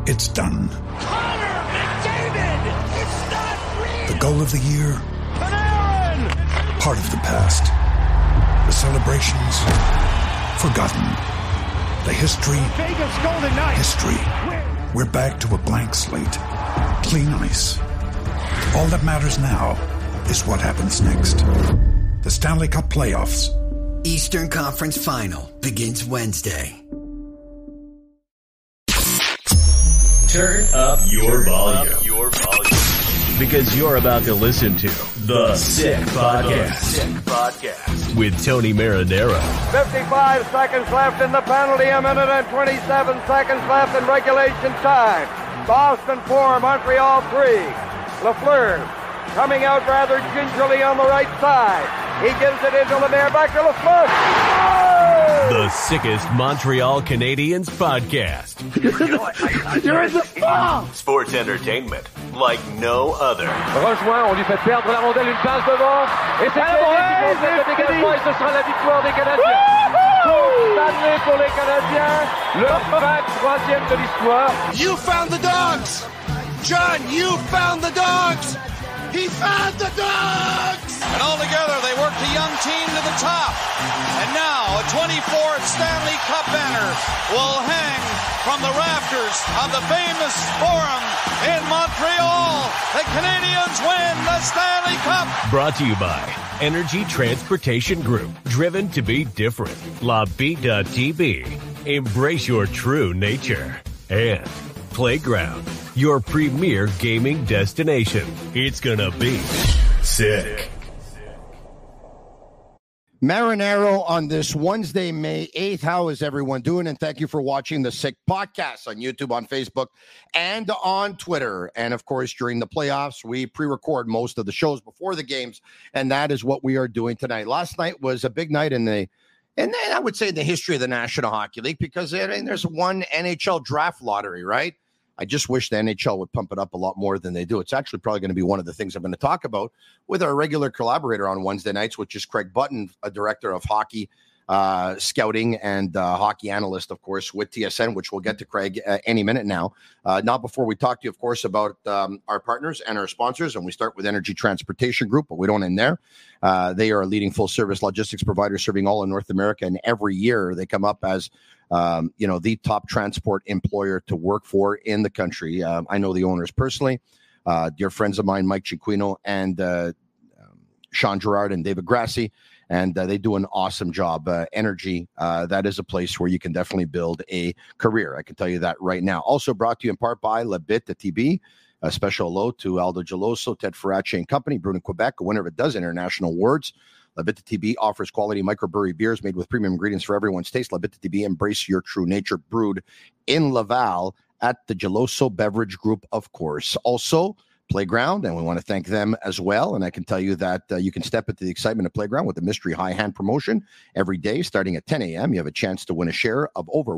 It's done. Connor McDavid! It's not real! The goal of the year? Panarin! Part of the past. The celebrations? Forgotten. The history? Vegas Golden Knights! History. We're back to a blank slate. Clean ice. All that matters now is what happens next. The Stanley Cup Playoffs. Eastern Conference Final begins Wednesday. Turn up your volume. Because you're about to listen to The Sick Podcast. With Tony Marinaro. 55 seconds left in the penalty, a minute and 27 seconds left in regulation time. Boston 4, Montreal 3. Lafleur coming out rather gingerly on the right side. He gives it into Lemaire, back to Lafleur. Oh! The sickest Montreal Canadiens podcast. You're in the ball! Sports entertainment like no other. Rejoint, on lui fait perdre la rondelle, une passe devant. Et c'est le dégagement, et ce sera la victoire des Canadiens. Coupe Stanley pour les Canadiens. Le 23e de l'histoire. You found the dogs! John, you found the dogs! He found the dogs! And all together, they worked a young team to the top. And now, a 24th Stanley Cup banner will hang from the rafters of the famous Forum in Montreal. The Canadiens win the Stanley Cup. Brought to you by Energy Transportation Group. Driven to be different. La Vida TV. Embrace your true nature. And Playground, your premier gaming destination. It's gonna be sick. Marinaro on this Wednesday, May 8th. How is everyone doing? And thank you for watching the Sick Podcast on YouTube, on Facebook, and on Twitter. And, of course, during the playoffs, we pre-record most of the shows before the games, and that is what we are doing tonight. Last night was a big night in the I would say the history of the National Hockey League, because there's one NHL draft lottery, right? I just wish the NHL would pump it up a lot more than they do. It's actually probably going to be one of the things I'm going to talk about with our regular collaborator on Wednesday nights, which is Craig Button, a director of hockey scouting and hockey analyst, of course, with TSN, which we'll get to Craig any minute now. Not before we talk to you, of course, about our partners and our sponsors. And we start with Energy Transportation Group, but we don't end there. They are a leading full-service logistics provider serving all of North America. And every year they come up as the top transport employer to work for in the country. I know the owners personally, dear friends of mine, Mike Chiquino and Sean Gerard and David Grassi, and they do an awesome job. Energy, that is a place where you can definitely build a career. I can tell you that right now. Also brought to you in part by La Bitte TB. A special hello to Aldo Geloso, Ted Ferracci and Company, brewed in Quebec, a winner of a dozen international awards. La Bitte TB offers quality microbrewery beers made with premium ingredients for everyone's taste. La Bitte TB, embrace your true nature, brewed in Laval at the Geloso Beverage Group, of course. Also, Playground, and we want to thank them as well. And I can tell you that you can step into the excitement of Playground with the Mystery High Hand promotion every day starting at 10 a.m. You have a chance to win a share of over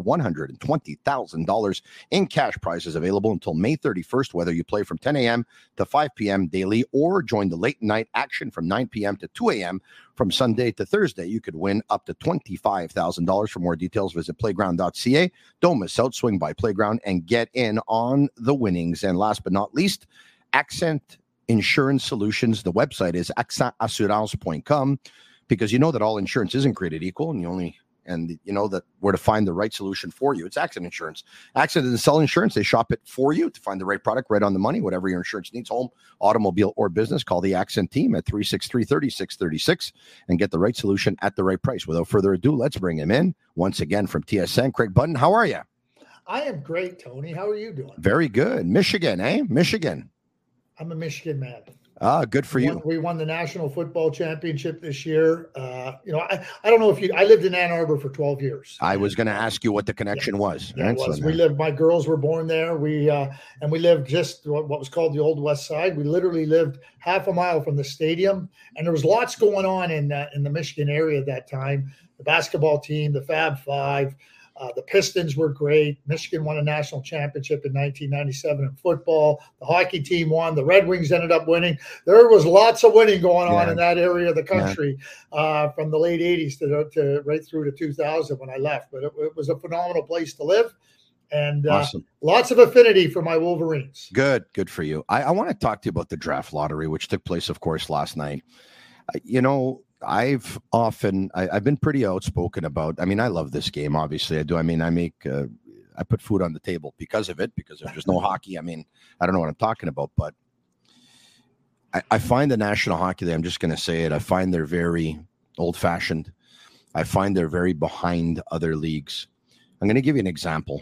$120,000 in cash prizes available until May 31st, whether you play from 10 a.m. to 5 p.m. daily or join the late night action from 9 p.m. to 2 a.m. from Sunday to Thursday. You could win up to $25,000. For more details, visit playground.ca. Don't miss out. Swing by Playground and get in on the winnings. And last but not least, Accent Insurance Solutions. The website is accentassurance.com, because you know that all insurance isn't created equal, and you know that where to find the right solution for you. It's Accent Insurance. Accent doesn't sell insurance. They shop it for you to find the right product right on the money, whatever your insurance needs, home, automobile, or business. Call the Accent team at 363-3636 and get the right solution at the right price. Without further ado, let's bring him in once again from TSN. Craig Button, how are you? I am great, Tony. How are you doing? Very good. Michigan, eh? Michigan. I'm a Michigan man. Good for you. We won the National Football Championship this year. I don't know if I lived in Ann Arbor for 12 years. I was going to ask you what the connection was. Yeah, it was. We lived, my girls were born there. We lived just what was called the Old West Side. We literally lived half a mile from the stadium. And there was lots going on in the Michigan area at that time. The basketball team, the Fab Five, the Pistons were great. Michigan won a national championship in 1997 in football. The hockey team won. The Red Wings ended up winning. There was lots of winning going on in that area of the country from the late 80s to right through to 2000 when I left. But it was a phenomenal place to live. and Awesome. Lots of affinity for my Wolverines. Good for you. I want to talk to you about the draft lottery, which took place, of course, last night. I've been pretty outspoken about. I mean, I love this game. Obviously, I do. I mean, I put food on the table because of it. Because if there's no hockey, I mean, I don't know what I'm talking about. But I find the National Hockey League, I'm just going to say it, I find they're very old-fashioned. I find they're very behind other leagues. I'm going to give you an example.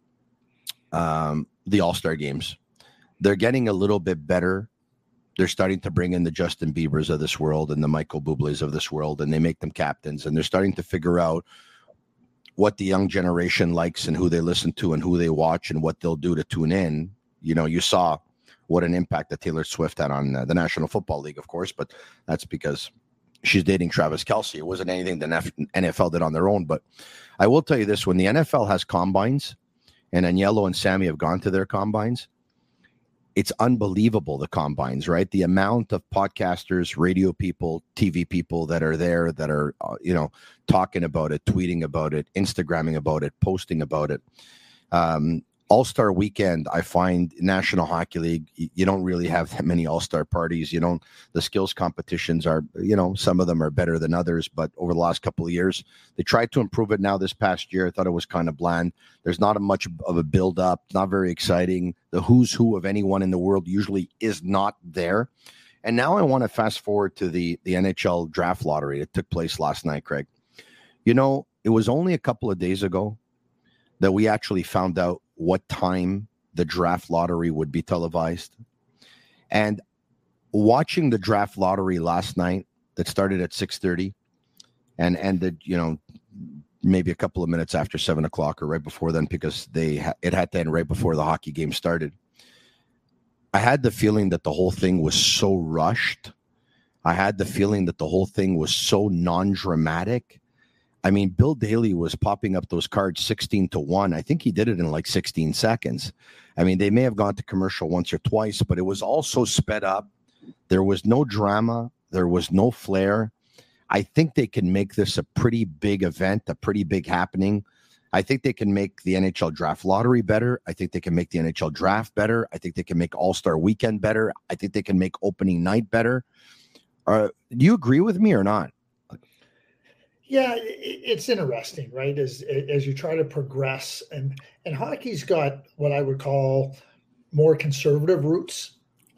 The All-Star games. They're getting a little bit better. They're starting to bring in the Justin Biebers of this world and the Michael Bublé's of this world, and they make them captains. And they're starting to figure out what the young generation likes and who they listen to and who they watch and what they'll do to tune in. You know, you saw what an impact that Taylor Swift had on the National Football League, of course, but that's because she's dating Travis Kelce. It wasn't anything the NFL did on their own. But I will tell you this, when the NFL has combines, and Agnello and Sammy have gone to their combines, it's unbelievable, the combines, right? The amount of podcasters, radio people, TV people that are there that are, talking about it, tweeting about it, Instagramming about it, posting about it. All-Star Weekend, I find National Hockey League, you don't really have that many All-Star parties. The skills competitions are, some of them are better than others, but over the last couple of years, they tried to improve it now this past year. I thought it was kind of bland. There's not much of a build-up, not very exciting. The who's who of anyone in the world usually is not there. And now I want to fast forward to the NHL draft lottery that took place last night, Craig. It was only a couple of days ago that we actually found out what time the draft lottery would be televised. And watching the draft lottery last night that started at 6:30 and ended, maybe a couple of minutes after 7 o'clock or right before then, because it had to end right before the hockey game started. I had the feeling that the whole thing was so rushed. I had the feeling that the whole thing was so non-dramatic. I mean, Bill Daly was popping up those cards 16-1. I think he did it in like 16 seconds. I mean, they may have gone to commercial once or twice, but it was all so sped up. There was no drama. There was no flair. I think they can make this a pretty big event, a pretty big happening. I think they can make the NHL draft lottery better. I think they can make the NHL draft better. I think they can make All-Star Weekend better. I think they can make opening night better. Do you agree with me or not? Yeah, it's interesting, right? As you try to progress, and hockey's got what I would call more conservative roots,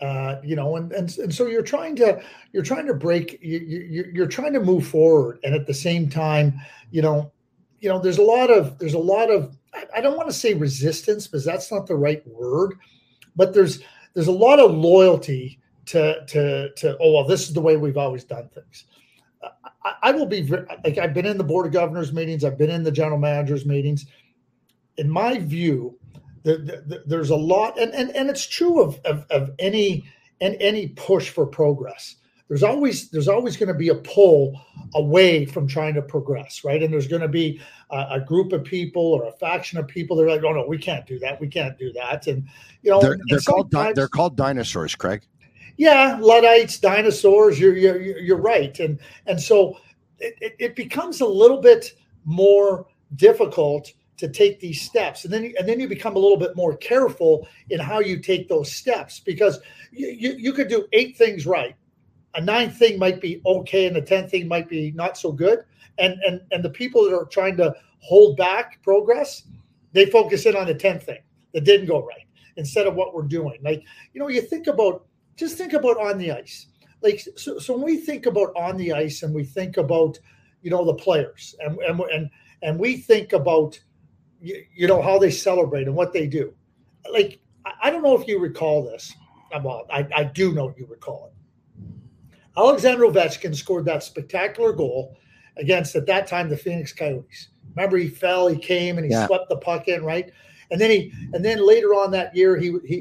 and so you're trying to break, you're trying to move forward, and at the same time, there's a lot of I don't want to say resistance, because that's not the right word, but there's a lot of loyalty to this is the way we've always done things. I will be like, I've been in the board of governors meetings. I've been in the general managers meetings. In my view, there's a lot, and it's true of any push for progress. There's always going to be a pull away from trying to progress, right? And there's going to be a group of people or a faction of people that are like, oh no, we can't do that. We can't do that. And they're called dinosaurs, Craig. Yeah, Luddites, dinosaurs. You're right, and so it becomes a little bit more difficult to take these steps, and then you become a little bit more careful in how you take those steps, because you could do 8 things right, a 9th thing might be okay, and the 10th thing might be not so good, and the people that are trying to hold back progress, they focus in on the 10th thing that didn't go right instead of what we're doing. Like, you think about. Just think about on the ice. Like, so when we think about on the ice, and we think about, the players, and we think about, how they celebrate and what they do. Like, I don't know if you recall this. Well, I do know you recall it. Alexander Ovechkin scored that spectacular goal against, at that time, the Phoenix Coyotes. Remember, he fell, he came, and he swept the puck in, right? And then later on that year,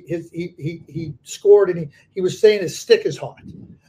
he scored, and he was saying his stick is hot.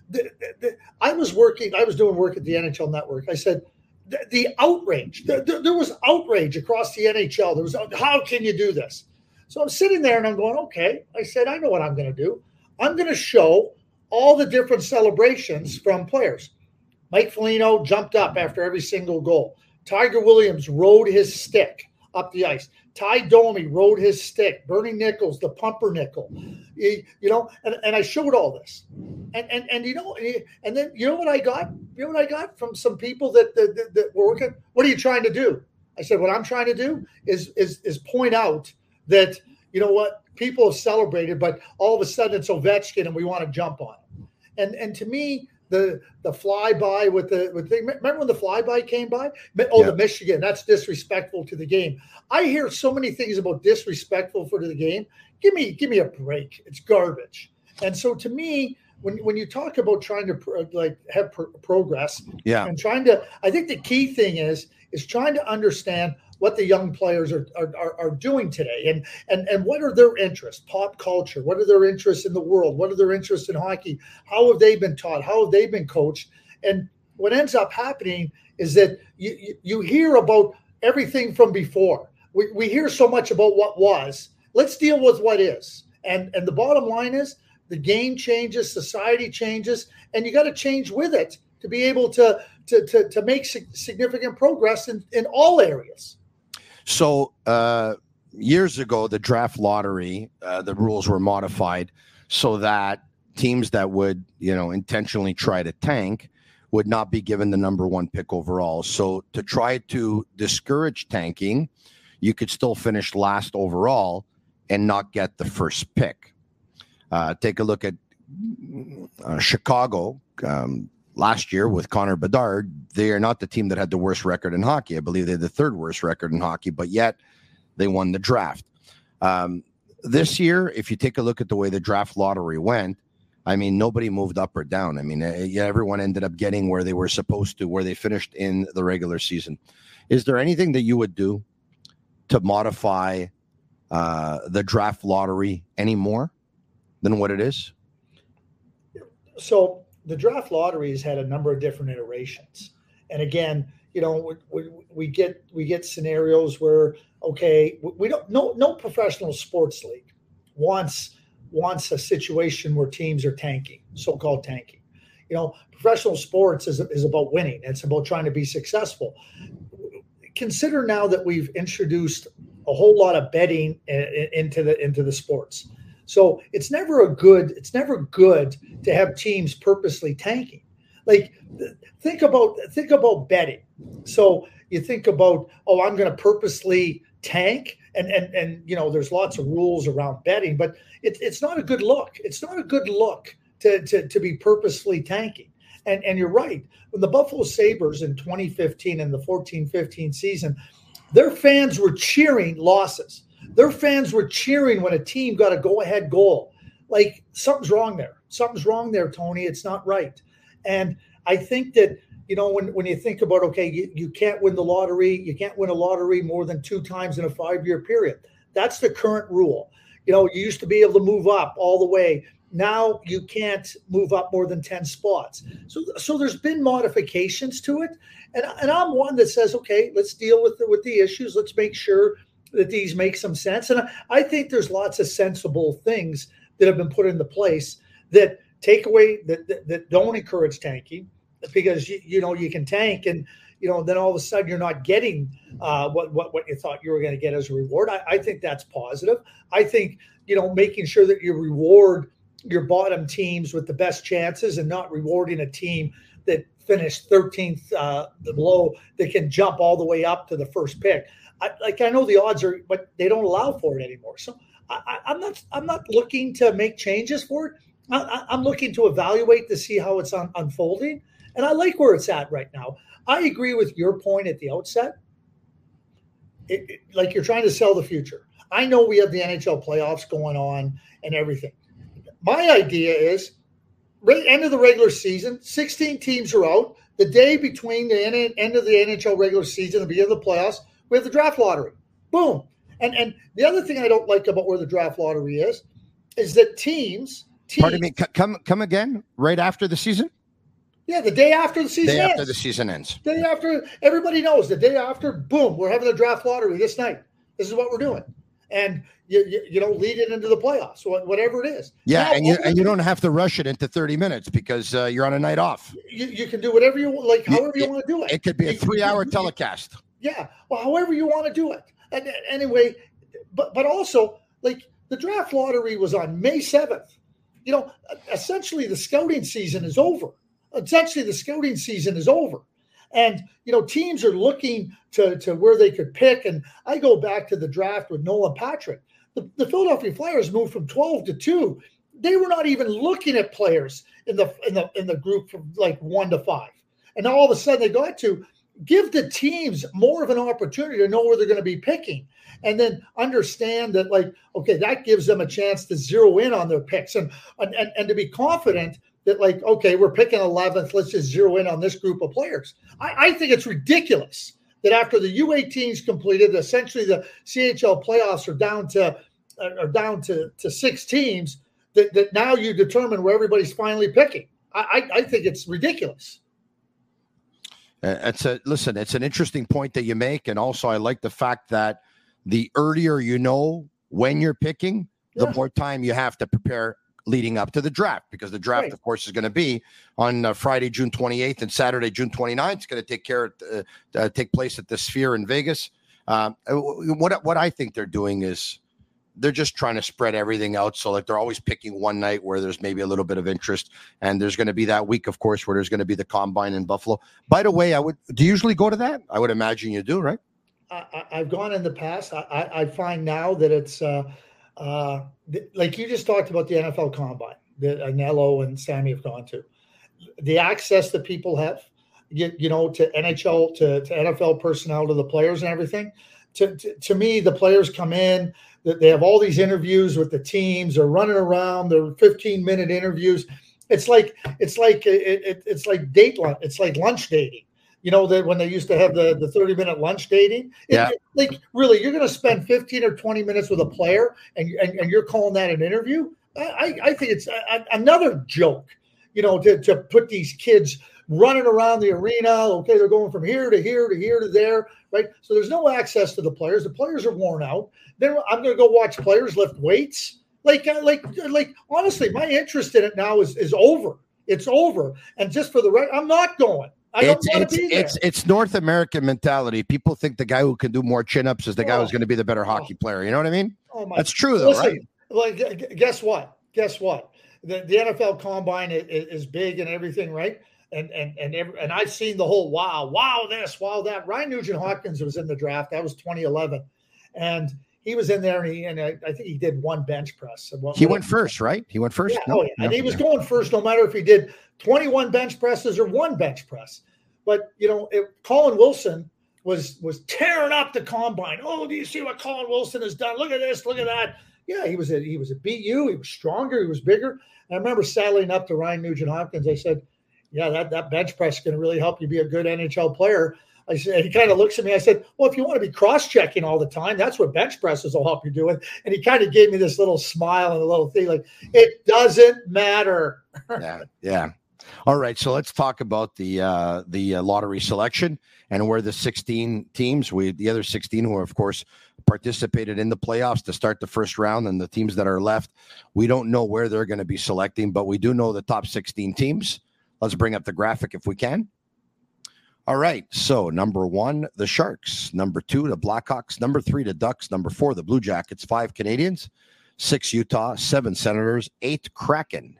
I was doing work at the NHL Network. I said, the outrage, there was outrage across the NHL. There was, how can you do this? So I'm sitting there and I'm going, okay. I said, I know what I'm going to do. I'm going to show all the different celebrations from players. Mike Foligno jumped up after every single goal. Tiger Williams rode his stick up the ice. Ty Domi rode his stick. Bernie Nichols, the pumpernickel. And I showed all this. And then you know what I got? You know what I got from some people that were working? What are you trying to do? I said, what I'm trying to do is point out that, you know what, people have celebrated, but all of a sudden it's Ovechkin and we want to jump on him. And to me, the flyby with remember when the flyby came by? The Michigan, that's disrespectful to the game. I hear so many things about disrespectful for the game. Give me a break. It's garbage. And so to me, when you talk about trying to have progress, and trying to, I think the key thing is trying to understand what the young players are doing today, and what are their interests, pop culture, what are their interests in the world, what are their interests in hockey, how have they been taught, how have they been coached. And what ends up happening is that you hear about everything from before. We hear so much about what was. Let's deal with what is. And the bottom line is the game changes, society changes, and you got to change with it to be able to make significant progress in all areas. So years ago, the draft lottery, the rules were modified so that teams that would, intentionally try to tank would not be given the number one pick overall. So to try to discourage tanking, you could still finish last overall and not get the first pick. Take a look at Chicago. Last year with Connor Bedard, they are not the team that had the worst record in hockey. I believe they had the third worst record in hockey, but yet they won the draft. This year, if you take a look at the way the draft lottery went, I mean, nobody moved up or down. I mean, everyone ended up getting where they were supposed to, where they finished in the regular season. Is there anything that you would do to modify the draft lottery any more than what it is? So the draft lottery has had a number of different iterations. And again, we get scenarios where, okay, we don't, no professional sports league wants a situation where teams are tanking, so-called tanking. Professional sports is about winning. It's about trying to be successful. Consider now that we've introduced a whole lot of betting into the sports. So it's never good to have teams purposely tanking. Like think about betting. So you think about, I'm going to purposely tank, and there's lots of rules around betting, but it's not a good look. It's not a good look to be purposely tanking. And you're right. When the Buffalo Sabres in 2015 and the 14-15 season, their fans were cheering losses. Their fans were cheering when a team got a go-ahead goal. Like, something's wrong there. Something's wrong there, Tony. It's not right. And I think that, when you think about, okay, you can't win the lottery. You can't win a lottery more than 2 times in a 5-year period. That's the current rule. You used to be able to move up all the way. Now you can't move up more than 10 spots. So there's been modifications to it. And I'm one that says, okay, let's deal with the issues. Let's make sure that these make some sense. And I think there's lots of sensible things that have been put into place that take away, that don't encourage tanking, because you can tank and then all of a sudden you're not getting what you thought you were going to get as a reward. I think that's positive. I think making sure that you reward your bottom teams with the best chances and not rewarding a team that finished 13th below that can jump all the way up to the first pick. I know the odds are, but they don't allow for it anymore. So I'm not looking to make changes for it. I'm looking to evaluate to see how it's unfolding, and I like where it's at right now. I agree with your point at the outset. Like you're trying to sell the future. I know we have the NHL playoffs going on and everything. My idea is, end of the regular season, 16 teams are out. The day between the end of the NHL regular season and the beginning of the playoffs, we have the draft lottery. Boom. And the other thing I don't like about where the draft lottery is that teams. Pardon me. Come again. Right after the season. Yeah, the day after the season ends. After the season ends. Day after, everybody knows the day after. Boom, we're having the draft lottery this night. This is what we're doing, and you lead it into the playoffs, whatever it is. Yeah, now, and you don't have to rush it into 30 minutes because you're on a night off. You can do whatever you like, however you want to do it. It could be a 3-hour telecast. Yeah, well, however you want to do it. And anyway, but also, like, the draft lottery was on May 7th. Essentially the scouting season is over. And, teams are looking to where they could pick. And I go back to the draft with Nolan Patrick. The Philadelphia Flyers moved from 12 to 2. They were not even looking at players in the group from like 1 to 5. And now all of a sudden they got to give the teams more of an opportunity to know where they're going to be picking. And then understand that, like, okay, that gives them a chance to zero in on their picks and to be confident that, like, okay, we're picking 11th. Let's just zero in on this group of players. I think it's ridiculous that after the U18s completed, essentially the CHL playoffs are down to 6 teams, that now you determine where everybody's finally picking. I think it's ridiculous. It's an interesting point that you make. And also I like the fact that the earlier you know when you're picking, the more time you have to prepare leading up to the draft, because the draft, of course, is going to be on Friday, June 28th and Saturday, June 29th. It's going to take place at the Sphere in Vegas. What I think they're doing is they're just trying to spread everything out. So like they're always picking one night where there's maybe a little bit of interest. And there's going to be that week, of course, where there's going to be the combine in Buffalo. By the way, do you usually go to that? I would imagine you do, right? I've gone in the past. I find now that it's like you just talked about the NFL combine that Anello and Sammy have gone to. The access that people have, to NHL, to NFL personnel, to the players and everything. To me, the players come in, that they have all these interviews with the teams. They're running around. They're 15-minute interviews. It's like date lunch. It's like lunch dating. That when they used to have the 30-minute lunch dating. Like, really, you're going to spend 15 or 20 minutes with a player and you're calling that an interview? I think it's another joke, to put these kids running around the arena. Okay, they're going from here to here to here to there, right? So there's no access to the players. The players are worn out. Then I'm going to go watch players lift weights. Like honestly, my interest in it now is over. It's over. And just for the record, I'm not going. I don't want to be there. It's North American mentality. People think the guy who can do more chin-ups is the guy who's going to be the better hockey player. You know what I mean? That's true, though, right? Like, guess what? The NFL Combine is big and everything, right? And I've seen the whole wow this, wow that. Ryan Nugent-Hopkins was in the draft. That was 2011, and he was in there, and I think he did one bench press. He went first, right? He went first. Yeah, and he was going first, no matter if he did 21 bench presses or one bench press. But Colin Wilson was tearing up the combine. Oh, do you see what Colin Wilson has done? Look at this, look at that. Yeah, he was a BU. He was stronger. He was bigger. And I remember saddling up to Ryan Nugent-Hopkins. I said, "Yeah, that bench press is going to really help you be a good NHL player." I said, he kind of looks at me. I said, "Well, if you want to be cross-checking all the time, that's what bench presses will help you do." And he kind of gave me this little smile and a little thing like, "It doesn't matter." Yeah. All right, so let's talk about the lottery selection and where the 16 teams, the other 16 who, of course, participated in the playoffs to start the first round, and the teams that are left, we don't know where they're going to be selecting, but we do know the top 16 teams. Let's bring up the graphic if we can. All right, so number 1, the Sharks. Number 2, the Blackhawks. Number 3, the Ducks. Number 4, the Blue Jackets. 5, Canadians. 6, Utah. 7, Senators. 8, Kraken.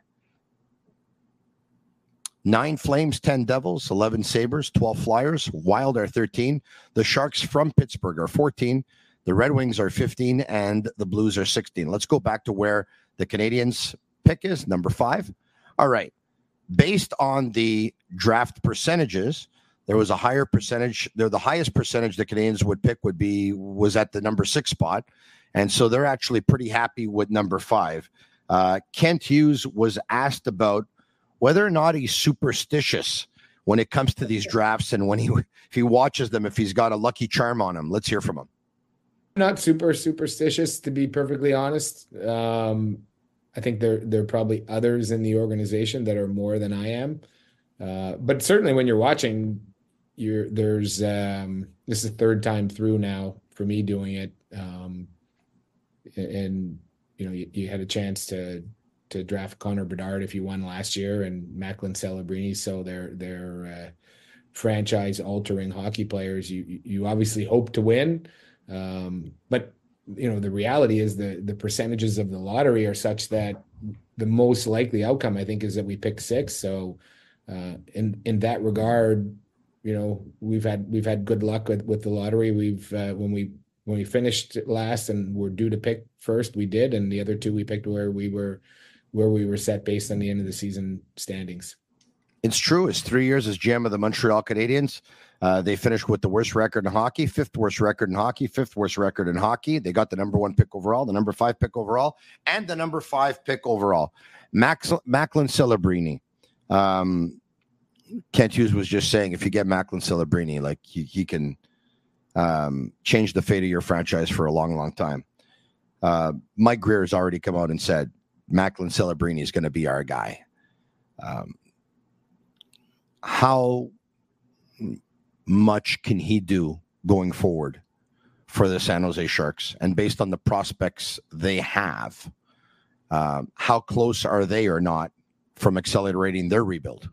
9, Flames. 10, Devils. 11, Sabres. 12, Flyers. Wild are 13. The Sharks from Pittsburgh are 14. The Red Wings are 15, and the Blues are 16. Let's go back to where the Canadians' pick is, number 5. All right. Based on the draft percentages, there was a higher percentage. The highest percentage the Canadians would pick was at the number 6 spot. And so they're actually pretty happy with number 5. Kent Hughes was asked about whether or not he's superstitious when it comes to these drafts, and if he watches them, if he's got a lucky charm on him. Let's hear from him. Not super superstitious, to be perfectly honest. I think there are probably others in the organization that are more than I am. But certainly when you're watching, this is the third time through now for me doing it. And you had a chance to draft Connor Bedard if you won last year, and Macklin Celebrini. So they're franchise altering hockey players. You obviously hope to win, But the reality is the percentages of the lottery are such that the most likely outcome, I think, is that we pick 6. So in that regard, we've had good luck with the lottery. We've when we finished last and were due to pick first, we did, and the other 2 we picked where we were set based on the end of the season standings. It's true. It's 3 years as GM of the Montreal Canadiens. They finished with the worst record in hockey, 5th worst record in hockey, 5th worst record in hockey. They got the number 1 pick overall, the number 5 pick overall, and the number 5 pick overall. Macklin Celebrini. Kent Hughes was just saying, if you get Macklin Celebrini, like he can change the fate of your franchise for a long, long time. Mike Grier has already come out and said Macklin Celebrini is going to be our guy. How much can he do going forward for the San Jose Sharks? And based on the prospects they have, how close are they or not from accelerating their rebuild?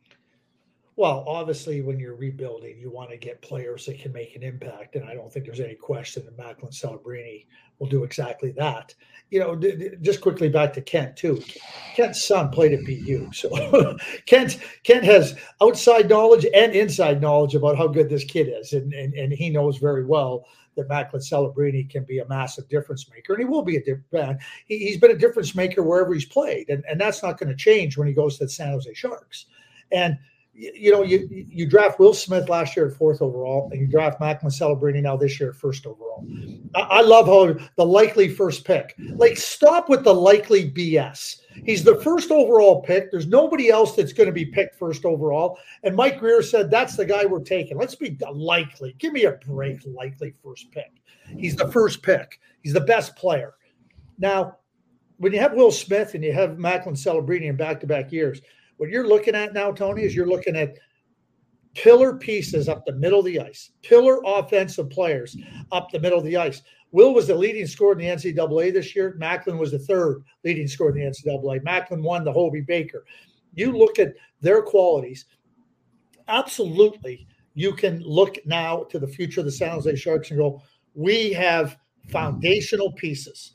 Well, obviously, when you're rebuilding, you want to get players that can make an impact. And I don't think there's any question that Macklin Celebrini will do exactly that. Just quickly back to Kent, too. Kent's son played at BU. So Kent has outside knowledge and inside knowledge about how good this kid is. And he knows very well that Macklin Celebrini can be a massive difference maker. And he will be a difference. He's been a difference maker wherever he's played. And that's not going to change when he goes to the San Jose Sharks. And you draft Will Smith last year at 4th overall, and you draft Macklin Celebrini now this year at 1st overall. I love how the likely first pick. Like, stop with the likely BS. He's the 1st overall pick. There's nobody else that's going to be picked 1st overall. And Mike Grier said, that's the guy we're taking. Let's be likely. Give me a break, likely first pick. He's the 1st pick. He's the best player. Now, when you have Will Smith and you have Macklin Celebrini in back-to-back years, what you're looking at now, Tony, is you're looking at pillar pieces up the middle of the ice, pillar offensive players up the middle of the ice. Will was the leading scorer in the NCAA this year. Macklin was the 3rd leading scorer in the NCAA. Macklin won the Hobey Baker. You look at their qualities, absolutely, you can look now to the future of the San Jose Sharks and go, we have foundational pieces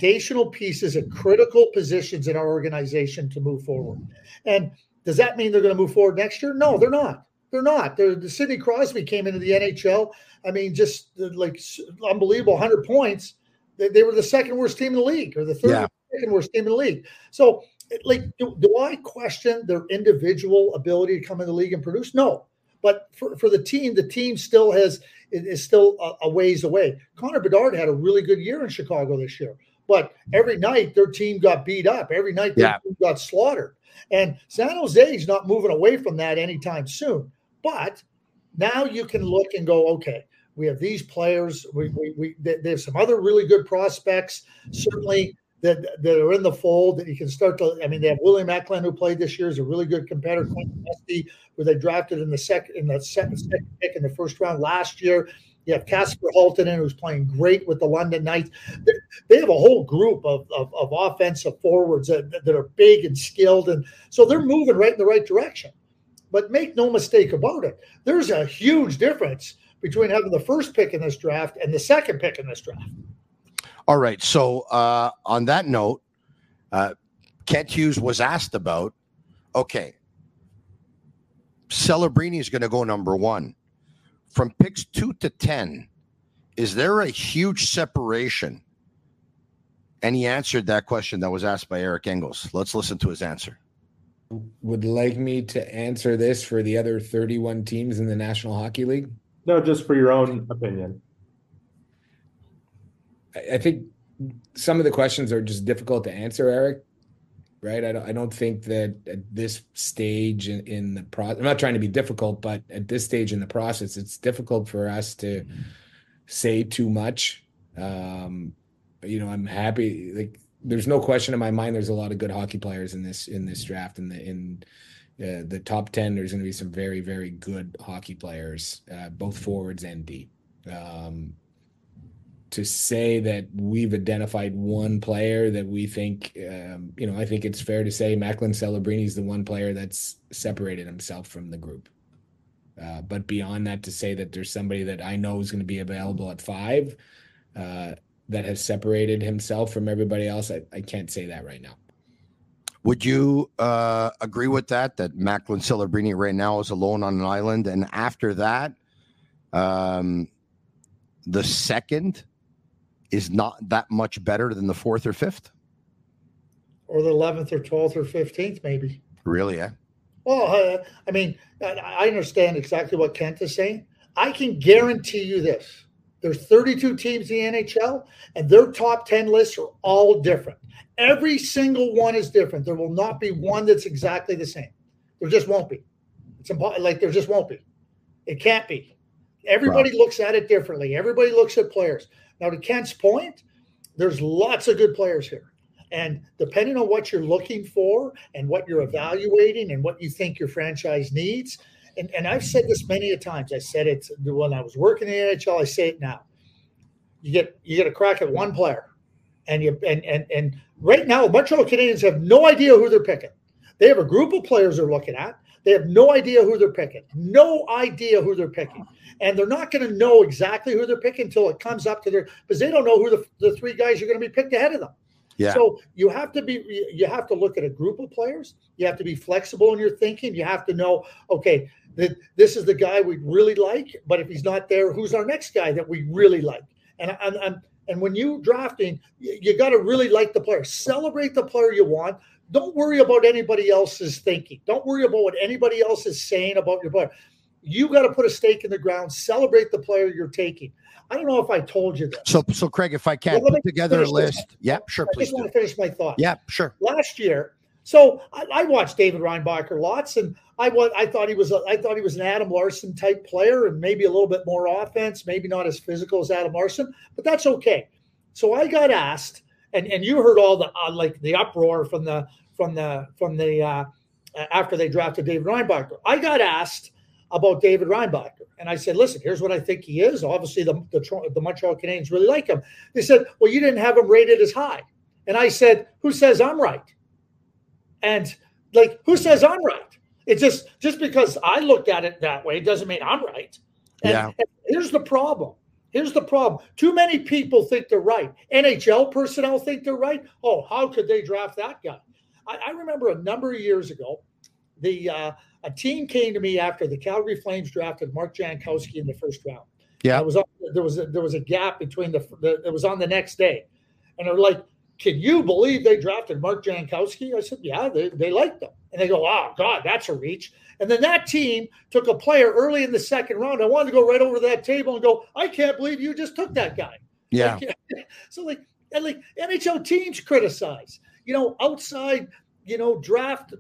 at critical positions in our organization to move forward. And does that mean they're going to move forward next year? No, they're not. The Sidney Crosby came into the NHL. I mean, just like unbelievable 100 points. They were the 2nd worst team in the league, or the 3rd worst team in the league. So, do I question their individual ability to come in the league and produce? No. But for the team still is still a ways away. Connor Bedard had a really good year in Chicago this year, but every night their team got beat up. Every night their team got slaughtered. And San Jose is not moving away from that anytime soon. But now you can look and go, okay, we have these players. There's some other really good prospects, certainly that are in the fold that you can start to. I mean, they have William Eklund, who played this year, is a really good competitor. Quentin Esty, who they drafted in the second pick in the 1st round last year. You have Casper Haltinen, who's playing great with the London Knights. They have a whole group of offensive forwards that are big and skilled, and so they're moving right in the right direction. But make no mistake about it, there's a huge difference between having the 1st pick in this draft and the 2nd pick in this draft. All right. So on that note, Kent Hughes was asked about, okay, Celebrini is going to go number 1. From picks 2 to 10, is there a huge separation? And he answered that question that was asked by Eric Engels. Let's listen to his answer. Would like me to answer this for the other 31 teams in the National Hockey League? No, just for your own opinion. I think some of the questions are just difficult to answer, Eric. Right? I don't think that at this stage in the process, I'm not trying to be difficult, but at this stage in the process, it's difficult for us to say too much. I'm happy. Like, there's no question in my mind, there's a lot of good hockey players in this draft. In the top 10, there's going to be some very, very good hockey players, both forwards and deep. To say that we've identified one player that we think, I think it's fair to say Macklin Celebrini is the one player that's separated himself from the group. But beyond that, to say that there's somebody that I know is going to be available at 5 that has separated himself from everybody else, I can't say that right now. Would you agree with that Macklin Celebrini right now is alone on an island, and after that, the second is not that much better than the 4th or 5th? Or the 11th or 12th or 15th, maybe. Really, yeah? Well, I mean, I understand exactly what Kent is saying. I can guarantee you this. There's 32 teams in the NHL, and their top 10 lists are all different. Every single one is different. There will not be one that's exactly the same. There just won't be. It's impossible. Like, there just won't be. It can't be. Everybody looks at it differently. Everybody looks at players. Now, to Kent's point, there's lots of good players here. And depending on what you're looking for and what you're evaluating and what you think your franchise needs, and I've said this many a times. I said it when I was working in the NHL. I say it now. You get a crack at one player, and right now, Montreal Canadiens have no idea who they're picking. They have a group of players they're looking at. They have no idea who they're picking. No idea who they're picking. And they're not going to know exactly who they're picking until it comes up to because they don't know who the 3 guys are going to be picked ahead of them. Yeah. So you have to look at a group of players. You have to be flexible in your thinking. You have to know, okay, this is the guy we really like, but if he's not there, who's our next guy that we really like? And when you drafting, you got to really like the player. Celebrate the player you want. Don't worry about anybody else's thinking. Don't worry about what anybody else is saying about your player. You got to put a stake in the ground. Celebrate the player you're taking. I don't know if I told you this. So Craig, if I can put together a list. Yeah, sure, please. I just want to finish my thought. Yeah, sure. Last year, so I watched David Reinbacher lots, and I thought he was an Adam Larson type player, and maybe a little bit more offense, maybe not as physical as Adam Larson, but that's okay. So I got asked, and you heard all the the uproar from the after they drafted David Reinbacher. I got asked about David Reinbacher. And I said, listen, here's what I think he is. Obviously, the Montreal Canadiens really like him. They said, well, you didn't have him rated as high. And I said, who says I'm right? And who says I'm right? It's just because I looked at it that way doesn't mean I'm right. And here's the problem. Too many people think they're right. NHL personnel think they're right. Oh, how could they draft that guy? I remember a number of years ago, a team came to me after the Calgary Flames drafted Mark Jankowski in the first round. Yeah, there was a gap between it was on the next day, and they're like, "Can you believe they drafted Mark Jankowski?" I said, "Yeah, they liked him." And they go, "Oh God, that's a reach." And then that team took a player early in the second round. I wanted to go right over to that table and go, "I can't believe you just took that guy." Yeah. So NHL teams criticize, outside. Draft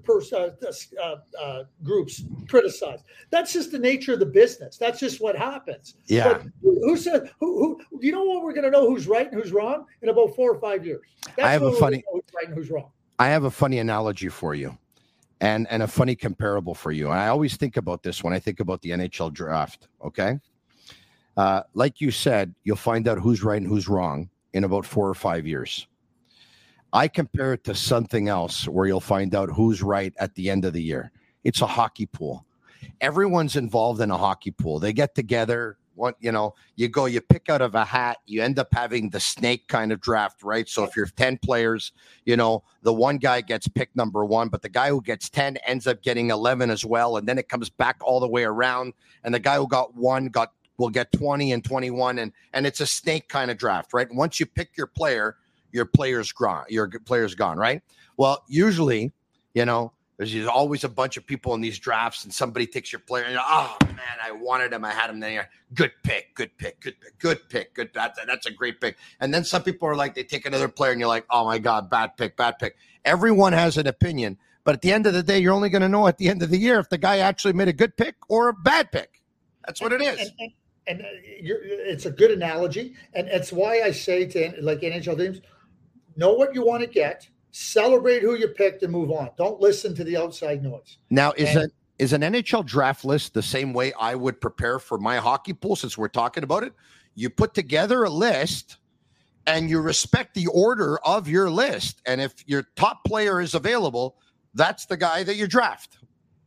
groups criticize. That's just the nature of the business. That's just what happens. Yeah. But who said who? You know what? We're going to know who's right and who's wrong in about 4 or 5 years. That's who's right and who's wrong. I have a funny analogy for you, and a funny comparable for you. And I always think about this when I think about the NHL draft. Okay. Like you said, you'll find out who's right and who's wrong in about 4 or 5 years. I compare it to something else where you'll find out who's right at the end of the year. It's a hockey pool. Everyone's involved in a hockey pool. They get together. You pick out of a hat. You end up having the snake kind of draft, right? So if you're 10 players, the one guy gets picked number 1, but the guy who gets 10 ends up getting 11 as well. And then it comes back all the way around. And the guy who got 1 will get 20 and 21. And it's a snake kind of draft, right? Once you pick your player, your player's gone, right? Well, usually, there's always a bunch of people in these drafts, and somebody takes your player, and oh man, I wanted him, I had him there. Good pick. That's a great pick. And then some people are like, they take another player, and you're like, oh my God, bad pick. Everyone has an opinion, but at the end of the day, you're only going to know at the end of the year if the guy actually made a good pick or a bad pick. That's what it is. And it's a good analogy, and it's why I say to NHL teams, know what you want to get, celebrate who you picked, and move on. Don't listen to the outside noise. Now, is an NHL draft list the same way I would prepare for my hockey pool, since we're talking about it? You put together a list, and you respect the order of your list. And if your top player is available, that's the guy that you draft.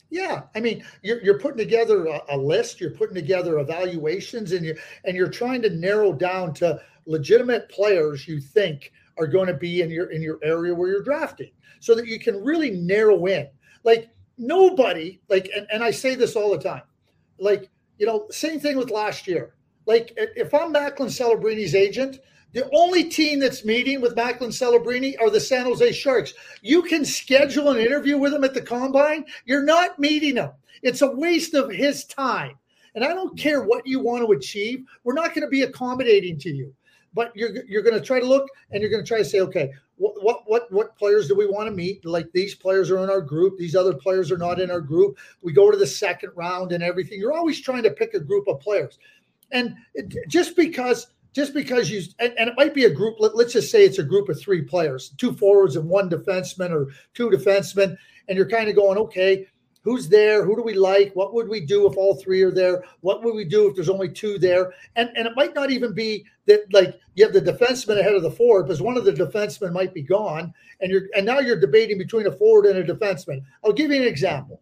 Yeah, I mean, you're putting together a list, you're putting together evaluations, and you're trying to narrow down to legitimate players you think are going to be in your area where you're drafting, so that you can really narrow in. Like nobody, like, and I say this all the time, like, same thing with last year. Like if I'm Macklin Celebrini's agent, the only team that's meeting with Macklin Celebrini are the San Jose Sharks. You can schedule an interview with him at the Combine. You're not meeting him. It's a waste of his time. And I don't care what you want to achieve. We're not going to be accommodating to you. But you're going to try to look, and you're going to try to say, okay, what players do we want to meet? Like these players are in our group. These other players are not in our group. We go to the second round and everything. You're always trying to pick a group of players. And just because you, and it might be a group, let's just say it's a group of 3 players, 2 forwards and 1 defenseman, or 2 defensemen, and you're kind of going, okay, who's there? Who do we like? What would we do if all 3 are there? What would we do if there's only 2 there? And it might not even be that, like, you have the defenseman ahead of the forward, because one of the defensemen might be gone, and now you're debating between a forward and a defenseman. I'll give you an example.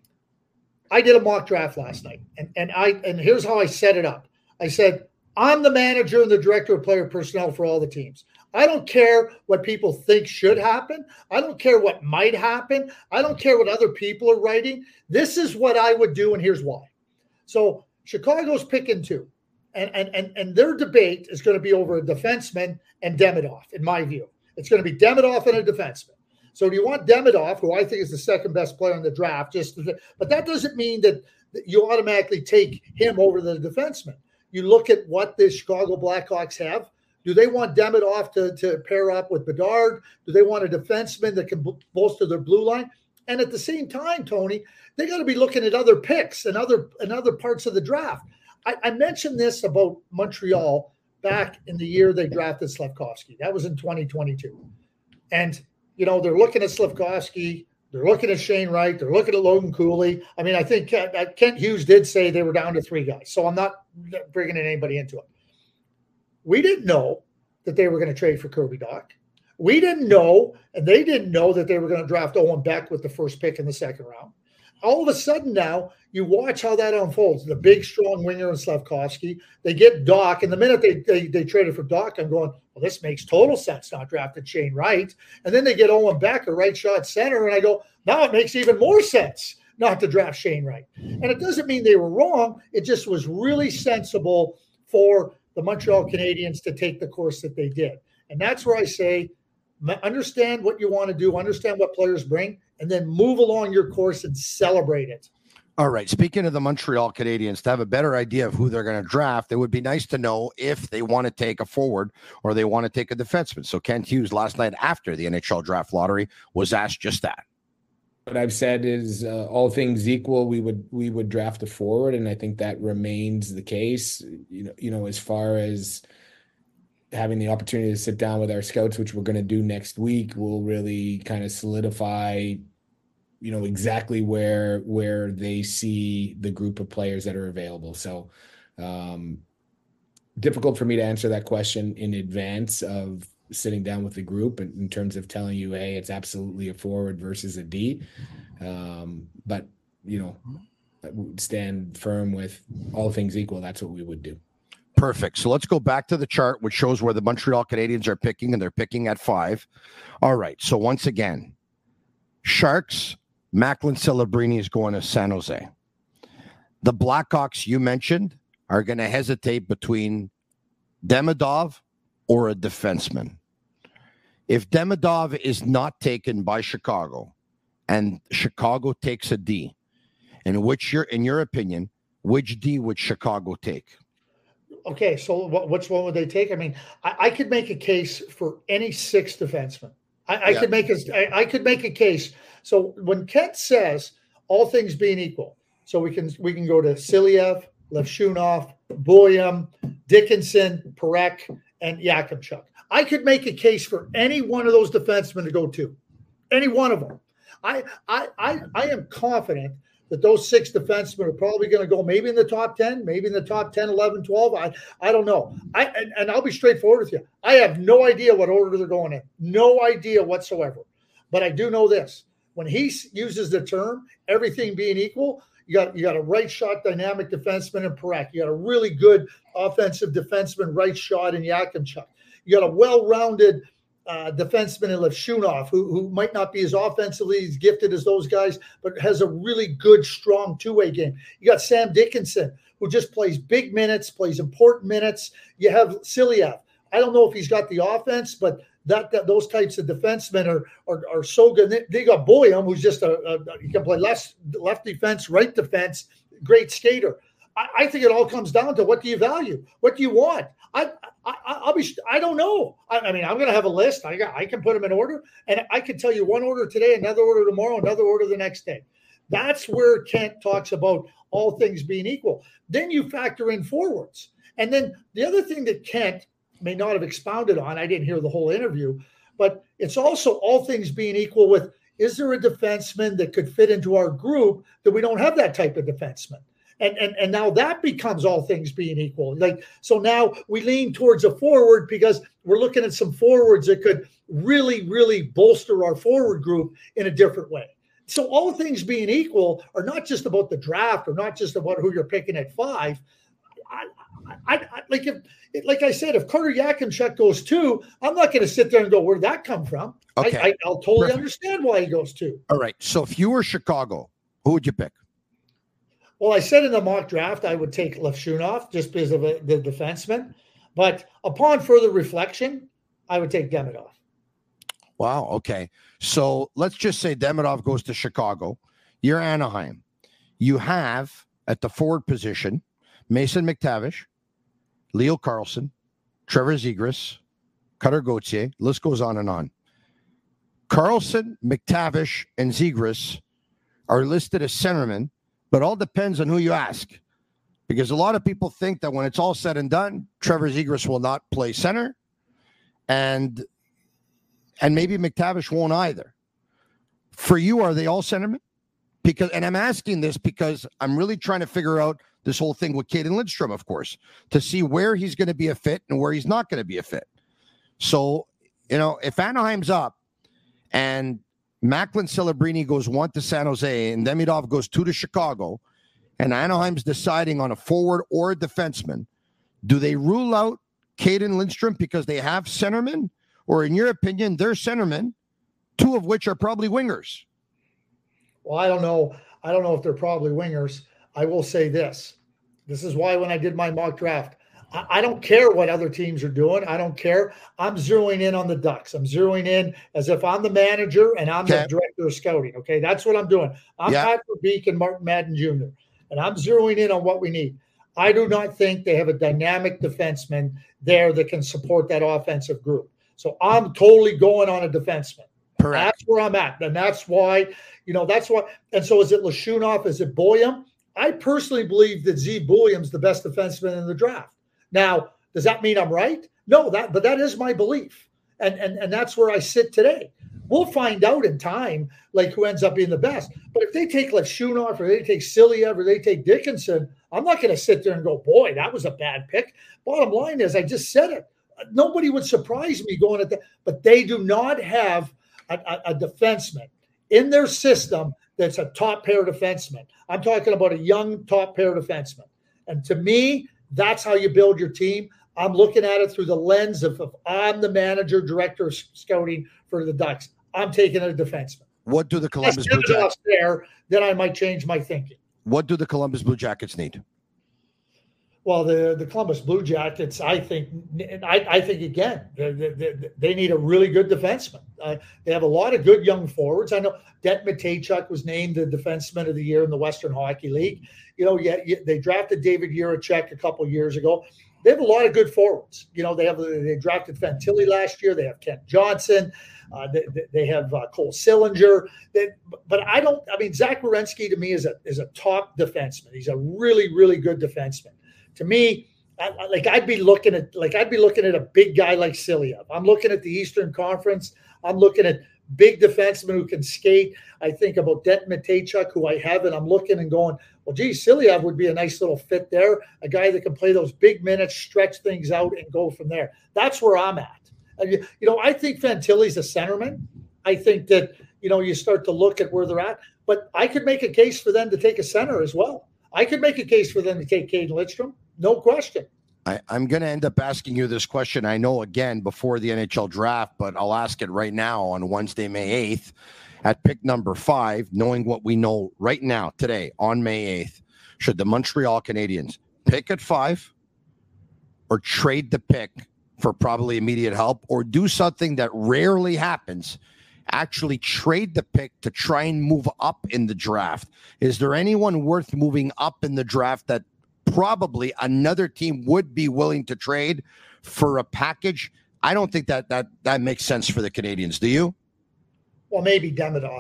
I did a mock draft last night, and here's how I set it up. I said, I'm the manager and the director of player personnel for all the teams. I don't care what people think should happen. I don't care what might happen. I don't care what other people are writing. This is what I would do, and here's why. So Chicago's picking 2, and their debate is going to be over a defenseman and Demidov, in my view. It's going to be Demidov and a defenseman. So do you want Demidov, who I think is the second best player in the draft, but that doesn't mean that you automatically take him over the defenseman. You look at what the Chicago Blackhawks have. Do they want Demidov to pair up with Bedard? Do they want a defenseman that can bolster their blue line? And at the same time, Tony, they got to be looking at other picks and other parts of the draft. I mentioned this about Montreal back in the year they drafted Slafkovsky. That was in 2022. And, they're looking at Slafkovsky. They're looking at Shane Wright. They're looking at Logan Cooley. I mean, I think Kent Hughes did say they were down to 3 guys. So I'm not bringing anybody into it. We didn't know that they were going to trade for Kirby Dach. We didn't know, and they didn't know that they were going to draft Owen Beck with the first pick in the second round. All of a sudden now, you watch how that unfolds. The big, strong winger in Slafkovsky. They get Dach, and the minute they traded for Dach, I'm going, well, this makes total sense, not drafted Shane Wright. And then they get Owen Beck, a right shot center, and I go, now it makes even more sense not to draft Shane Wright. And it doesn't mean they were wrong. It just was really sensible for the Montreal Canadiens to take the course that they did. And that's where I say, understand what you want to do, understand what players bring, and then move along your course and celebrate it. All right. Speaking of the Montreal Canadiens, to have a better idea of who they're going to draft, it would be nice to know if they want to take a forward or they want to take a defenseman. So Kent Hughes last night after the NHL draft lottery was asked just that. What I've said is all things equal, we would draft a forward, and I think that remains the case. As far as having the opportunity to sit down with our scouts, which we're going to do next week, will really kind of solidify, exactly where they see the group of players that are available. So difficult for me to answer that question in advance of sitting down with the group in terms of telling you, hey, it's absolutely a forward versus a D. But, I would stand firm with all things equal. That's what we would do. Perfect. So let's go back to the chart, which shows where the Montreal Canadiens are picking, and they're picking at 5. All right. So once again, Sharks, Macklin Celebrini is going to San Jose. The Blackhawks you mentioned are going to hesitate between Demidov or a defenseman. If Demidov is not taken by Chicago and Chicago takes a D, in your opinion, which D would Chicago take? Okay, so which one would they take? I mean, I could make a case for any 6 defensemen. I could make a case. So when Kent says all things being equal, so we can go to Siliev, Levshunov, Boyum, Dickinson, Perek, and Yakimchuk. I could make a case for any one of those defensemen to go to, any one of them. I am confident that those 6 defensemen are probably going to go maybe in the top 10, maybe in the top 10, 11, 12. I don't know. And I'll be straightforward with you. I have no idea what order they're going in. No idea whatsoever. But I do know this. when he uses the term everything being equal, you got a right shot dynamic defenseman in Parekh. You got a really good offensive defenseman right shot in Yakimchuk. You got a well-rounded defenseman in Levshunov, who might not be as offensively as gifted as those guys, but has a really good, strong two-way game. You got Sam Dickinson, who just plays big minutes, plays important minutes. You have Silyev. I don't know if he's got the offense, but that those types of defensemen are so good. They got Boyum, who's just he can play left defense, right defense, great skater. I think it all comes down to what do you value? What do you want? I don't know. I mean, I'm going to have a list. I can put them in order, and I can tell you one order today, another order tomorrow, another order the next day. That's where Kent talks about all things being equal. Then you factor in forwards. And then the other thing that Kent may not have expounded on, I didn't hear the whole interview, but it's also all things being equal with, is there a defenseman that could fit into our group that we don't have that type of defenseman? And now that becomes all things being equal. Like, so now we lean towards a forward because we're looking at some forwards that could really, really bolster our forward group in a different way. So all things being equal are not just about the draft or not just about who you're picking at 5. Like I said, if Carter Yakimchuk goes 2, I'm not going to sit there and go, where'd that come from? Okay. I'll totally understand why he goes 2. All right. So if you were Chicago, who would you pick? Well, I said in the mock draft I would take Levshunov just because of the defenseman. But upon further reflection, I would take Demidov. Wow. Okay. So let's just say Demidov goes to Chicago. You're Anaheim. You have at the forward position Mason McTavish, Leo Carlson, Trevor Zegras, Cutter Gauthier. List goes on and on. Carlson, McTavish, and Zegras are listed as centermen, but all depends on who you ask. Because a lot of people think that when it's all said and done, Trevor Zegras will not play center, and maybe McTavish won't either. For you, are they all centermen? And I'm asking this because I'm really trying to figure out this whole thing with Caden Lindstrom, of course, to see where he's going to be a fit and where he's not going to be a fit. So, if Anaheim's up and Macklin Celebrini goes 1 to San Jose and Demidov goes 2 to Chicago, and Anaheim's deciding on a forward or a defenseman, do they rule out Caden Lindstrom because they have centermen? Or in your opinion, they're centermen, 2 of which are probably wingers? Well, I don't know. I don't know if they're probably wingers. I will say this. This is why when I did my mock draft, I don't care what other teams are doing. I don't care. I'm zeroing in on the Ducks. I'm zeroing in as if I'm the manager and I'm the director of scouting. Okay, that's what I'm doing. I'm Pat Verbeek and Martin Madden Jr., and I'm zeroing in on what we need. I do not think they have a dynamic defenseman there that can support that offensive group. So I'm totally going on a defenseman. Correct. That's where I'm at. And that's why, that's why. And so is it Levshunov? Is it Boyum? I personally believe that Z Boyum's the best defenseman in the draft. Now, does that mean I'm right? No, but that is my belief. And that's where I sit today. We'll find out in time, like who ends up being the best. But if they take Levshunov or they take Silyev or they take Dickinson, I'm not going to sit there and go, boy, that was a bad pick. Bottom line is, I just said it. Nobody would surprise me going at that. But they do not have a defenseman in their system that's a top pair defenseman. I'm talking about a young top pair defenseman. And to me, that's how you build your team. I'm looking at it through the lens of I'm the manager, director of scouting for the Ducks. I'm taking a defenseman. What do the Columbus Blue Jackets there? Then I might change my thinking. What do the Columbus Blue Jackets need? Well, the Columbus Blue Jackets, I think again, they need a really good defenseman. They have a lot of good young forwards. I know Det Matejchuk was named the defenseman of the year in the Western Hockey League. They drafted David Jiricek a couple of years ago. They have a lot of good forwards. They drafted Fantilli last year. They have Kent Johnson. They have Cole Sillinger. But Zach Werenski to me is a top defenseman. He's a really, really good defenseman. To me, I'd be looking at a big guy like Silyev. I'm looking at the Eastern Conference. I'm looking at big defensemen who can skate. I think about Det Matejchuk, who I have, and I'm looking and going, well, geez, Silyev would be a nice little fit there. A guy that can play those big minutes, stretch things out, and go from there. That's where I'm at. I think Fantilli's a centerman. I think that you start to look at where they're at. But I could make a case for them to take a center as well. I could make a case for them to take Caden Lidstrom. No question. I'm going to end up asking you this question, I know, again, before the NHL draft, but I'll ask it right now on Wednesday, May 8th. At pick number 5, knowing what we know right now, today, on May 8th, should the Montreal Canadiens pick at 5 or trade the pick for probably immediate help, or do something that rarely happens, actually trade the pick to try and move up in the draft? Is there anyone worth moving up in the draft that probably another team would be willing to trade for a package? I don't think that makes sense for the Canadiens. Do you? Well, maybe Demidov.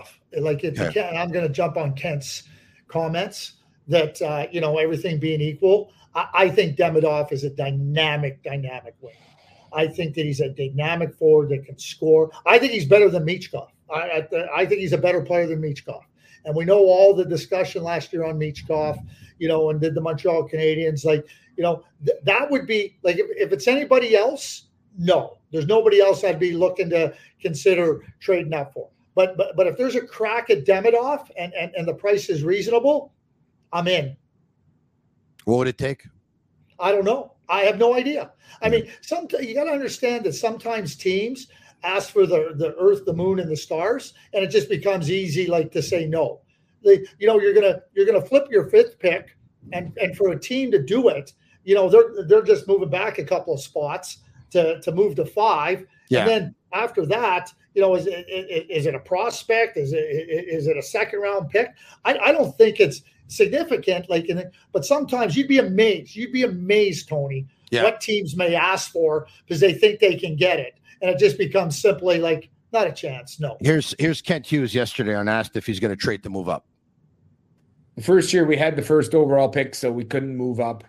I'm going to jump on Kent's comments that, everything being equal, I think Demidov is a dynamic wing. I think that he's a dynamic forward that can score. I think he's better than Michkov. I think he's a better player than Michkov. And we know all the discussion last year on Michkov, and did the Montreal Canadiens, that would be, if it's anybody else, no. There's nobody else I'd be looking to consider trading up for. But if there's a crack at Demidov and the price is reasonable, I'm in. What would it take? I don't know. I have no idea. I mean, you got to understand that sometimes teams ask for the earth, the moon, and the stars, and it just becomes easy, to say no. You're gonna flip your 5th pick, and for a team to do it, they're just moving back a couple of spots to move to 5, and then after that, is it a prospect? Is it a second round pick? I don't think it's significant, but sometimes you'd be amazed, Tony, what teams may ask for because they think they can get it, and it just becomes simply not a chance. No. Here's Kent Hughes yesterday on asked if he's going to trade to move up. The first year we had the first overall pick, so we couldn't move up.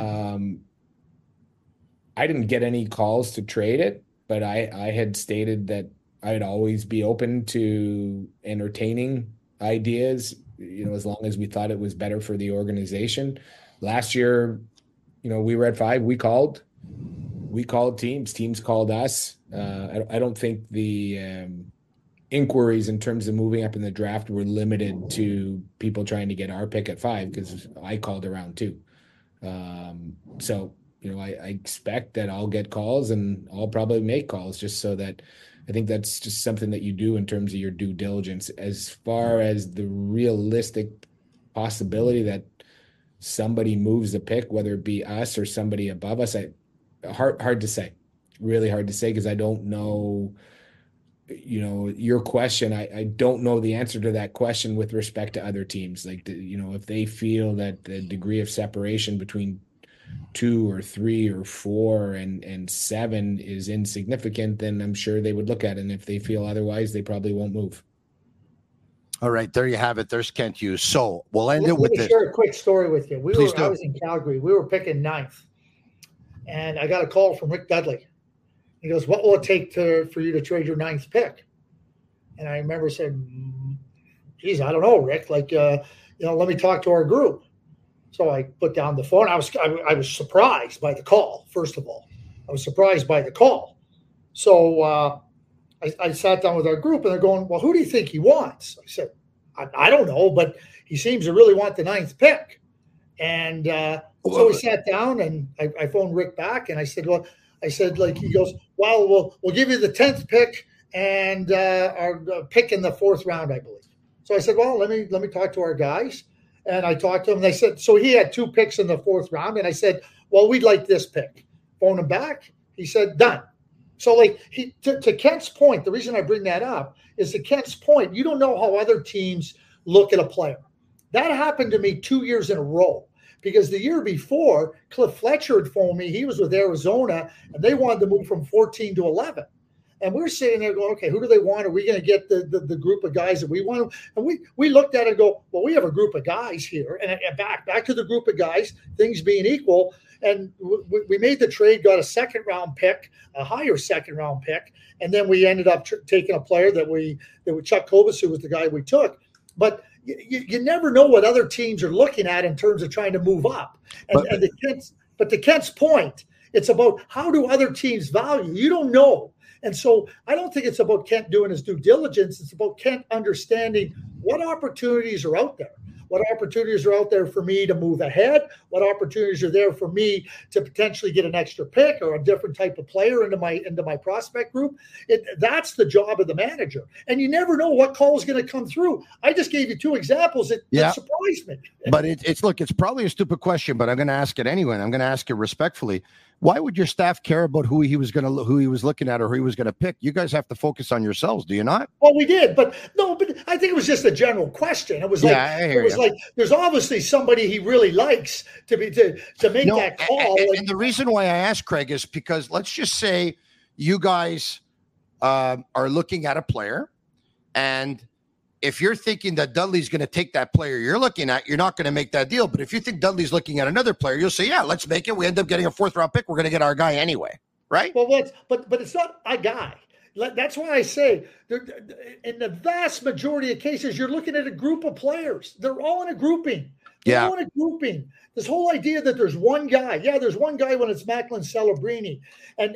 I didn't get any calls to trade it, but I had stated that I'd always be open to entertaining ideas, as long as we thought it was better for the organization. Last year, we were at 5. We called teams called us. I don't think the inquiries in terms of moving up in the draft were limited to people trying to get our pick at 5, because I called around too. So, I expect that I'll get calls, and I'll probably make calls, just so that I think that's just something that you do in terms of your due diligence. As far as the realistic possibility that somebody moves the pick, whether it be us or somebody above us, hard to say. Really hard to say, because I don't know, your question. I don't know the answer to that question with respect to other teams. If they feel that the degree of separation between 2 or 3 or 4 and 7 is insignificant, then I'm sure they would look at it. And if they feel otherwise, they probably won't move. All right, there you have it. There's Kent Hughes. So we'll end it with this. Share a quick story with you. I was in Calgary. We were picking 9th, and I got a call from Rick Dudley. He goes, "What will it take for you to trade your 9th pick?" And I remember saying, "Geez, I don't know, Rick. Let me talk to our group." So I put down the phone. I was surprised by the call. First of all, I was surprised by the call. So I sat down with our group, and they're going, "Well, who do you think he wants?" I said, I don't know, but he seems to really want the 9th pick. And so we sat down, and I phoned Rick back, and I said, he goes, "Well, we'll give you the 10th pick and our pick in the 4th round, I believe." So I said, "Well, let me talk to our guys." And I talked to him, and they said, so he had 2 picks in the 4th round. And I said, "Well, we'd like this pick." Phone him back. He said, "Done." So to Kent's point, the reason I bring that up is to Kent's point, you don't know how other teams look at a player. That happened to me 2 years in a row, because the year before, Cliff Fletcher had phoned me. He was with Arizona, and they wanted to move from 14 to 11. And we're sitting there going, "Okay, who do they want? Are we going to get the group of guys that we want?" And we looked at it and go, "Well, we have a group of guys here." And back to the group of guys, things being equal. And we made the trade, got a 2nd round pick, a higher 2nd round pick. And then we ended up taking a player that Chuck Kovacs, who was the guy we took. But you never know what other teams are looking at in terms of trying to move up. But to Kent's point, it's about how do other teams value? You don't know. And so I don't think it's about Kent doing his due diligence. It's about Kent understanding what opportunities are out there. What opportunities are out there for me to move ahead? What opportunities are there for me to potentially get an extra pick or a different type of player into my prospect group? That's the job of the manager. And you never know what call is going to come through. I just gave you 2 examples that surprised me. But it's probably a stupid question, but I'm going to ask it anyway. And I'm going to ask it respectfully. Why would your staff care about who he was looking at or who he was going to pick? You guys have to focus on yourselves, do you not? Well, we did, but I think it was just a general question. It was like like there's obviously somebody he really likes to make that call. And the reason why I asked, Craig, is because let's just say you guys are looking at a player, and if you're thinking that Dudley's going to take that player you're looking at, you're not going to make that deal. But if you think Dudley's looking at another player, you'll say, yeah, let's make it. We end up getting a 4th-round pick. We're going to get our guy anyway, right? Well, but it's not a guy. That's why I say in the vast majority of cases, you're looking at a group of players. They're all in a grouping. All in a grouping. This whole idea that there's one guy. Yeah, there's one guy when it's Macklin Celebrini. And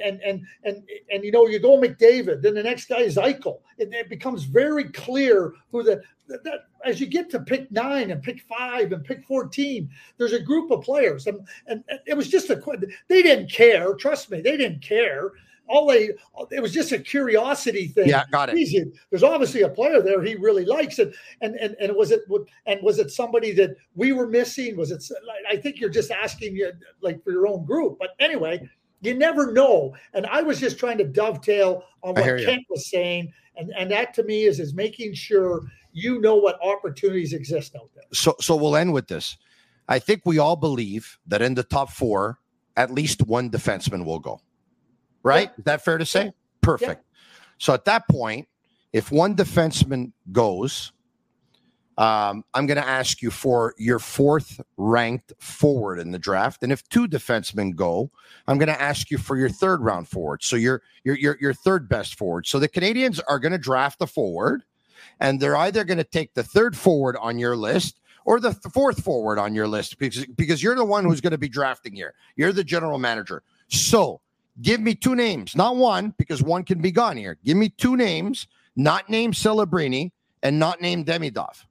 you go McDavid, then the next guy is Eichel. It becomes very clear who that as you get to pick 9 and pick 5 and pick 14, there's a group of players. And it was just they didn't care. Trust me, they didn't care. It was just a curiosity thing. Yeah, got it. There's obviously a player there he really likes it, and was it somebody that we were missing? Was it? I think you're just asking for your own group. But anyway, you never know. And I was just trying to dovetail on what Kent was saying, and that to me is making sure you know what opportunities exist out there. So we'll end with this. I think we all believe that in the top 4, at least one defenseman will go. Right? Yeah. Is that fair to say? Yeah. Perfect. Yeah. So at that point, if one defenseman goes, I'm going to ask you for your 4th ranked forward in the draft. And if 2 defensemen go, I'm going to ask you for your 3rd round forward. So your 3rd best forward. So the Canadians are going to draft the forward, and they're either going to take the 3rd forward on your list or the 4th forward on your list because you're the one who's going to be drafting here. You're the general manager. So give me 2 names, not one, because one can be gone here. Give me 2 names, not named Celebrini and not named Demidov.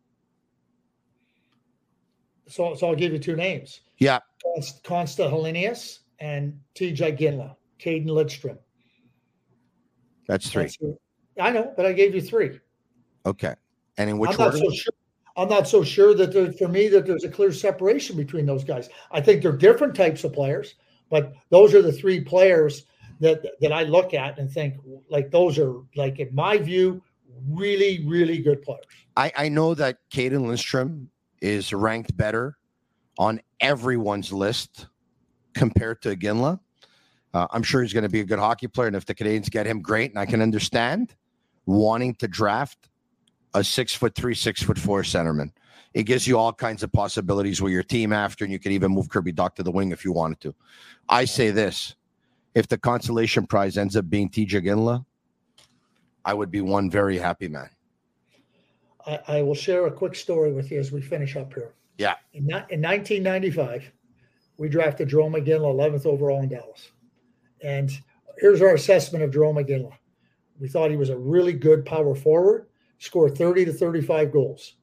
So I'll give you 2 names. Yeah. Konsta Helenius and TJ Ginla, Caden Lidstrom. That's 3. I know, but I gave you 3. Okay. And in which order? I'm not so sure that there's a clear separation between those guys. I think they're different types of players. But those are the 3 players that I look at and think those are in my view, really, really good players. I know that Caden Lindstrom is ranked better on everyone's list compared to Ginla. I'm sure he's going to be a good hockey player. And if the Canadians get him, great. And I can understand wanting to draft a 6'3", 6'4" centerman. It gives you all kinds of possibilities with your team after, and you can even move Kirby Dach to the wing if you wanted to. I say this. If the consolation prize ends up being TJ Ginla, I would be one very happy man. I will share a quick story with you as we finish up here. Yeah. In 1995, we drafted Jarome Iginla 11th overall in Dallas. And here's our assessment of Jarome Iginla. We thought he was a really good power forward, scored 30 to 35 goals.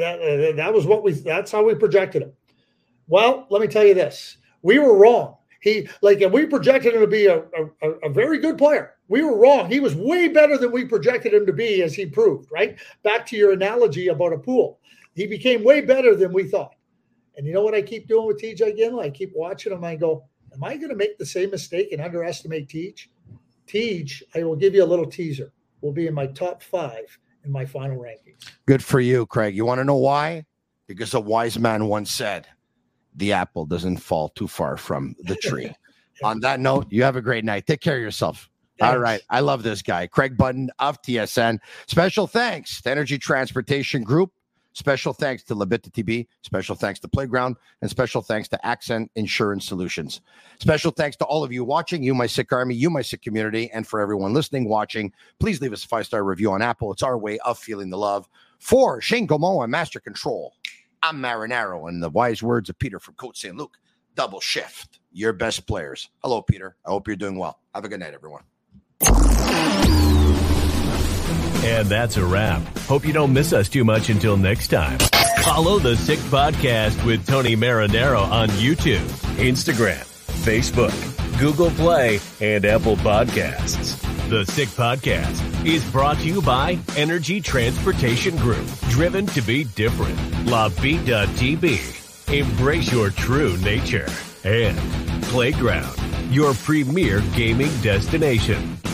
That's how we projected him. Well, let me tell you this. We were wrong. We projected him to be a very good player. We were wrong. He was way better than we projected him to be, as he proved, right? Back to your analogy about a pool. He became way better than we thought. And you know what I keep doing with TJ Ginla? I keep watching him. I go, am I going to make the same mistake and underestimate Tej? Tej, I will give you a little teaser, will be in my top 5 in my final rankings. Good for you, Craig. You want to know why? Because a wise man once said, the apple doesn't fall too far from the tree. On that note, you have a great night. Take care of yourself. Thanks. All right. I love this guy, Craig Button of TSN. Special thanks to Energy Transportation Group. Special thanks to Labita TB. Special thanks to Playground. And special thanks to Accent Insurance Solutions. Special thanks to all of you watching, you, my sick army, you, my sick community, and for everyone listening, watching. Please leave us a 5-star review on Apple. It's our way of feeling the love. For Shane Gomo and Master Control, I'm Marinaro, and the wise words of Peter from Côte St. Luc, double shift your best players. Hello, Peter. I hope you're doing well. Have a good night, everyone. And that's a wrap. Hope you don't miss us too much until next time. Follow The Sick Podcast with Tony Marinaro on YouTube, Instagram, Facebook, Google Play, and Apple Podcasts. The Sick Podcast is brought to you by Energy Transportation Group, driven to be different. La Vida TV, embrace your true nature. And Playground, your premier gaming destination.